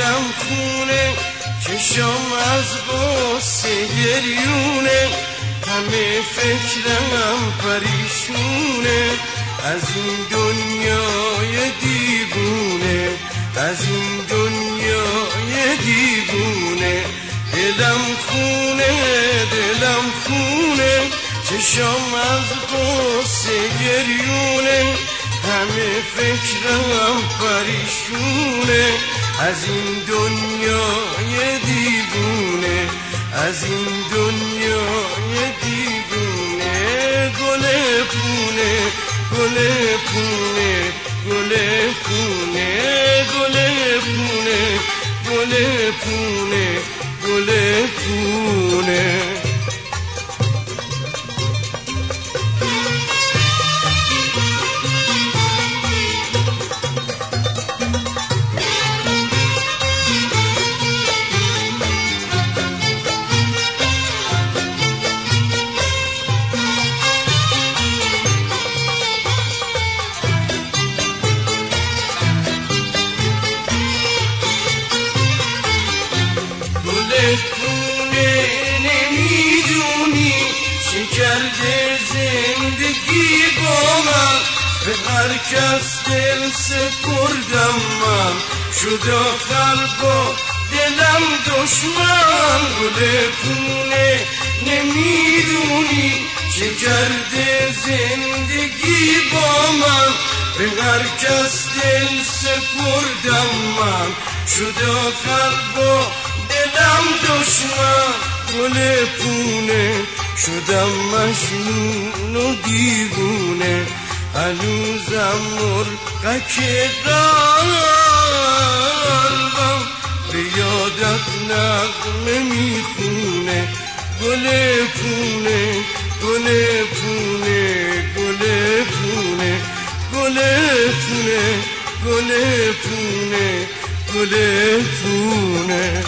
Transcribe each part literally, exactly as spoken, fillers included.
دلم خونه، چشم از غصه گریونه، همه فکرم پریشونه از این دنیای دیوونه، از این دنیای دیوونه. دلم خونه دلم خونه، چشم از غصه گریونه، همه فکرم پریشونه از این دنیای دیوونه، از این دنیای دیوونه. گل پونه گل پونه گل پونه گل پونه گل پونه گل پونه. پونه نمیدونی چه کرده زندگی با من، به هر کس دل سپردم من، شد آخر با دلم دشمن. گل پونه نمیدونی چه کرده زندگی با من، به هر کس دل سپردم من، شد آخر با دلم دشمن. گل پونه شدم مجنون و دیوونه، هنوزم مرغک قلبم به یادت نغمه میخونه. گل پونه گل پونه گل پونه گل پونه گل پونه گل پونه.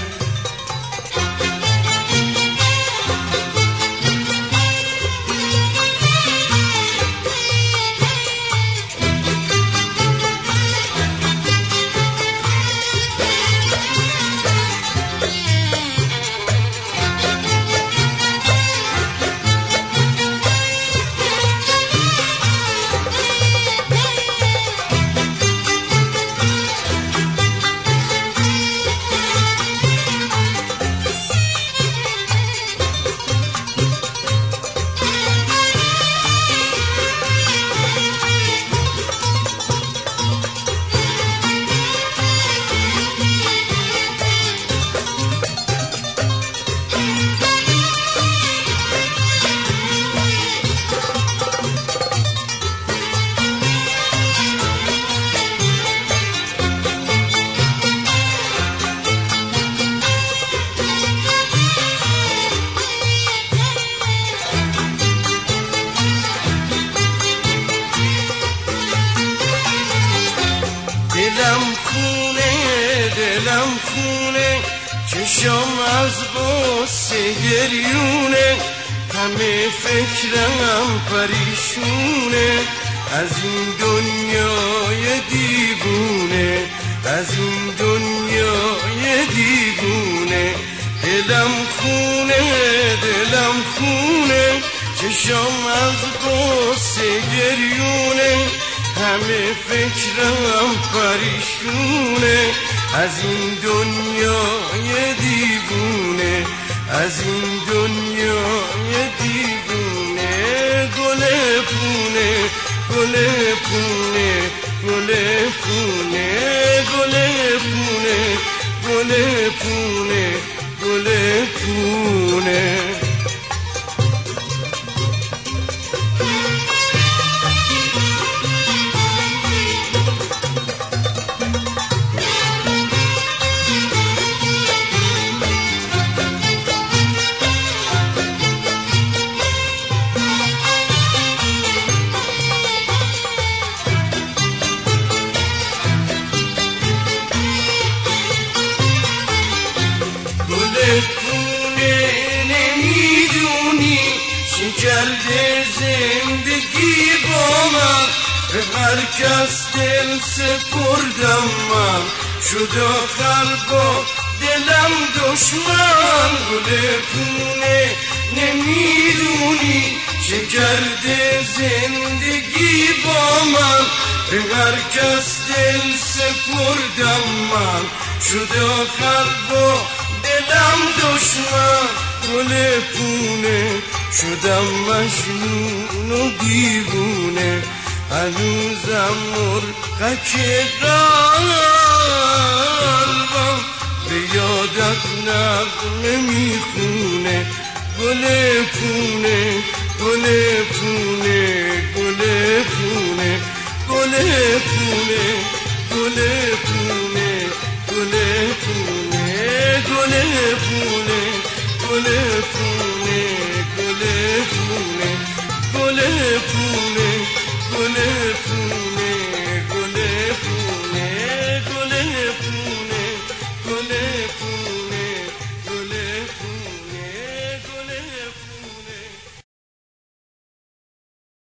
دلم خونه دلم خونه، چشم از غصه گریونه، همه فکرم پریشونه از این دنیای دیوونه، از این دنیای دیوونه. دلم خونه دلم خونه، چشم از غصه گریونه، همه فکرم پریشونه از این دنیای دیوونه، از این دنیای دیوونه. گل پونه گل پونه گل پونه گل پونه گل پونه گل پونه. پونه نمیدونی چه کرده زندگی با من، به هر کس دل سپردم من، شد قلب و دلم دشمن. گل پونه نمیدونی چه کرده زندگی با من، به هر کس دل سپردم من. شد قلب و دلم دشمن. گل پونه شدم مجنون و دیوونه، هنوزم مرغک قلبم به یادت نغمه میخونه. گل پونه گل پونه گل پونه گل پونه گل پونه گل پونه گل پونه گل پونه گل پونه گل پونه